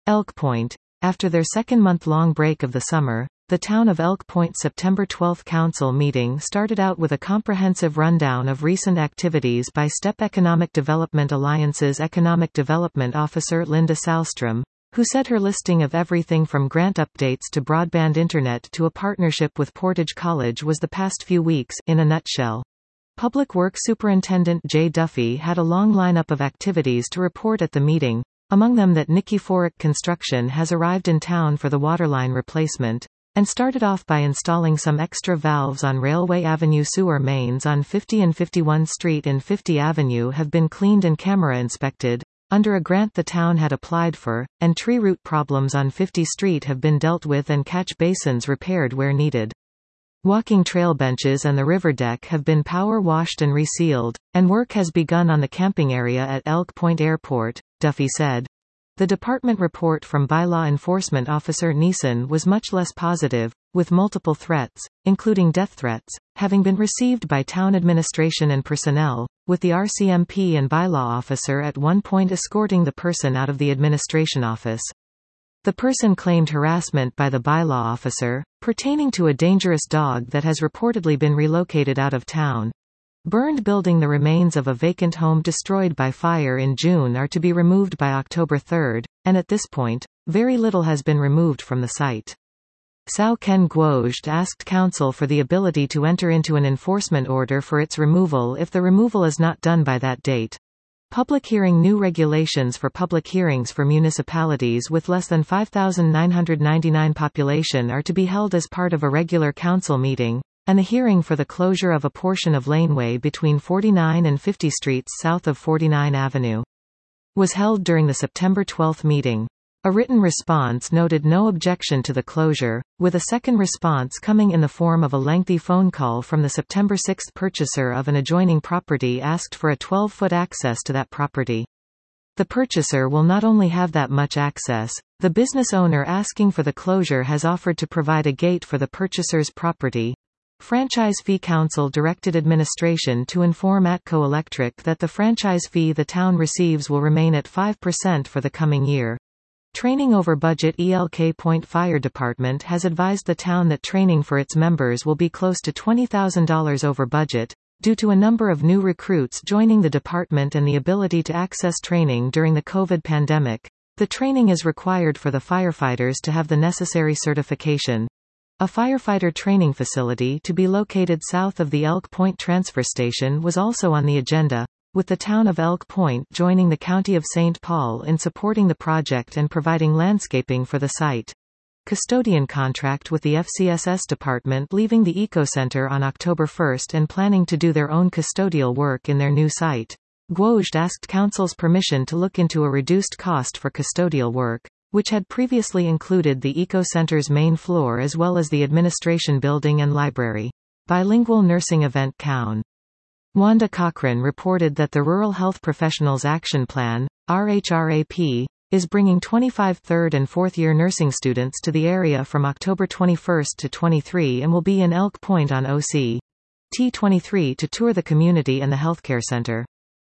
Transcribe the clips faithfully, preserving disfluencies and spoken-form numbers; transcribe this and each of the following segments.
Elk Point. After their second month-long break of the summer, the Town of Elk Point's September twelfth council meeting started out with a comprehensive rundown of recent activities by STEP Economic Development Alliance's Economic Development Officer Linda Salstrom, who said her listing of everything from grant updates to broadband internet to a partnership with Portage College was the past few weeks, in a nutshell. Public Works Superintendent Jay Duffy had a long lineup of activities to report at the meeting, among them that Nikiforok Construction has arrived in town for the waterline replacement, and started off by installing some extra valves on Railway Avenue. Sewer mains on fifty and fifty-one Street and fifty Avenue have been cleaned and camera inspected, under a grant the town had applied for, and tree root problems on fifty Street have been dealt with and catch basins repaired where needed. Walking trail benches and the river deck have been power washed and resealed, and work has begun on the camping area at Elk Point Airport, Duffy said. The department report from Bylaw Enforcement Officer Neeson was much less positive, with multiple threats, including death threats, having been received by town administration and personnel, with the R C M P and bylaw officer at one point escorting the person out of the administration office. The person claimed harassment by the bylaw officer, pertaining to a dangerous dog that has reportedly been relocated out of town. Burned building. The remains of a vacant home destroyed by fire in June are to be removed by October third, and at this point, very little has been removed from the site. Sao Ken Guojd asked council for the ability to enter into an enforcement order for its removal if the removal is not done by that date. Public hearing. New regulations for public hearings for municipalities with less than five thousand nine hundred ninety-nine population are to be held as part of a regular council meeting, and the hearing for the closure of a portion of laneway between forty-nine and fifty streets south of forty-nine Avenue was held during the September twelfth meeting. A written response noted no objection to the closure, with a second response coming in the form of a lengthy phone call from the September sixth purchaser of an adjoining property asked for a twelve-foot access to that property. The purchaser will not only have that much access, the business owner asking for the closure has offered to provide a gate for the purchaser's property. Franchise Fee Council directed administration to inform Atco Electric that the franchise fee the town receives will remain at five percent for the coming year. Training over budget. Elk Point Fire Department has advised the town that training for its members will be close to twenty thousand dollars over budget, due to a number of new recruits joining the department and the ability to access training during the COVID pandemic. The training is required for the firefighters to have the necessary certification. A firefighter training facility to be located south of the Elk Point transfer station was also on the agenda, with the town of Elk Point joining the County of Saint Paul in supporting the project and providing landscaping for the site. Custodian contract with the F C S S department leaving the Eco Center on October first and planning to do their own custodial work in their new site. Guojd asked council's permission to look into a reduced cost for custodial work, which had previously included the Eco Center's main floor as well as the administration building and library. Bilingual nursing event. Cown. Wanda Cochran reported that the Rural Health Professionals Action Plan, R H R A P, is bringing twenty-five third and fourth year nursing students to the area from October twenty-first to twenty-three and will be in Elk Point on O C T twenty-three to tour the community and the healthcare center.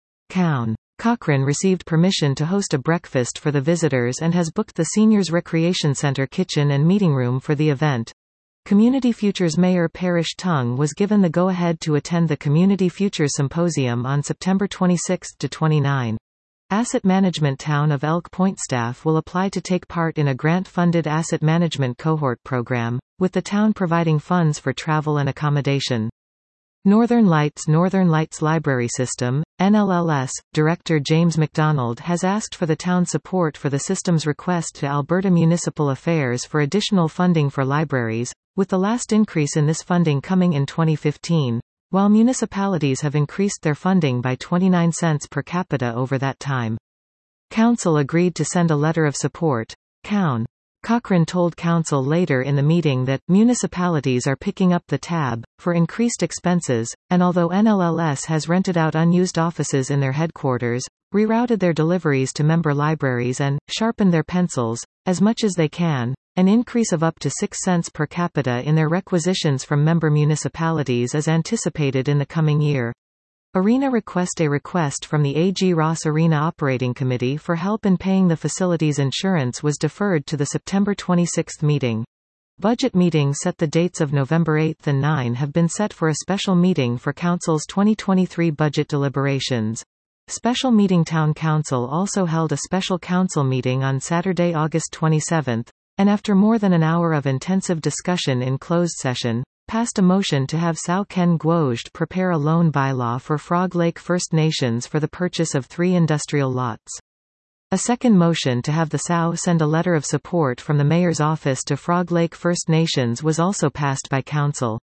Cown. Cochran received permission to host a breakfast for the visitors and has booked the Seniors Recreation Center kitchen and meeting room for the event. Community Futures Mayor Parish Tung was given the go-ahead to attend the Community Futures Symposium on September twenty-sixth to twenty-ninth. Asset Management. Town of Elk Point staff will apply to take part in a grant-funded asset management cohort program, with the town providing funds for travel and accommodation. Northern Lights. Northern Lights Library System, N L L S, Director James McDonald has asked for the town support for the system's request to Alberta Municipal Affairs for additional funding for libraries, with the last increase in this funding coming in twenty fifteen, while municipalities have increased their funding by twenty-nine cents per capita over that time. Council agreed to send a letter of support. Cown. Cochran told council later in the meeting that municipalities are picking up the tab for increased expenses, and although N L L S has rented out unused offices in their headquarters, rerouted their deliveries to member libraries and sharpened their pencils as much as they can, an increase of up to six cents per capita in their requisitions from member municipalities is anticipated in the coming year. Arena request A request from the A G Ross Arena Operating Committee for help in paying the facility's insurance was deferred to the September twenty-sixth meeting. Budget meetings set the dates of November eighth and ninth have been set for a special meeting for Council's twenty twenty-three budget deliberations. Special meeting Town Council also held a special council meeting on Saturday, August twenty-seventh, and after more than an hour of intensive discussion in closed session, passed a motion to have Sao Ken Guojd prepare a loan bylaw for Frog Lake First Nations for the purchase of three industrial lots. A second motion to have the S A O send a letter of support from the Mayor's office to Frog Lake First Nations was also passed by Council.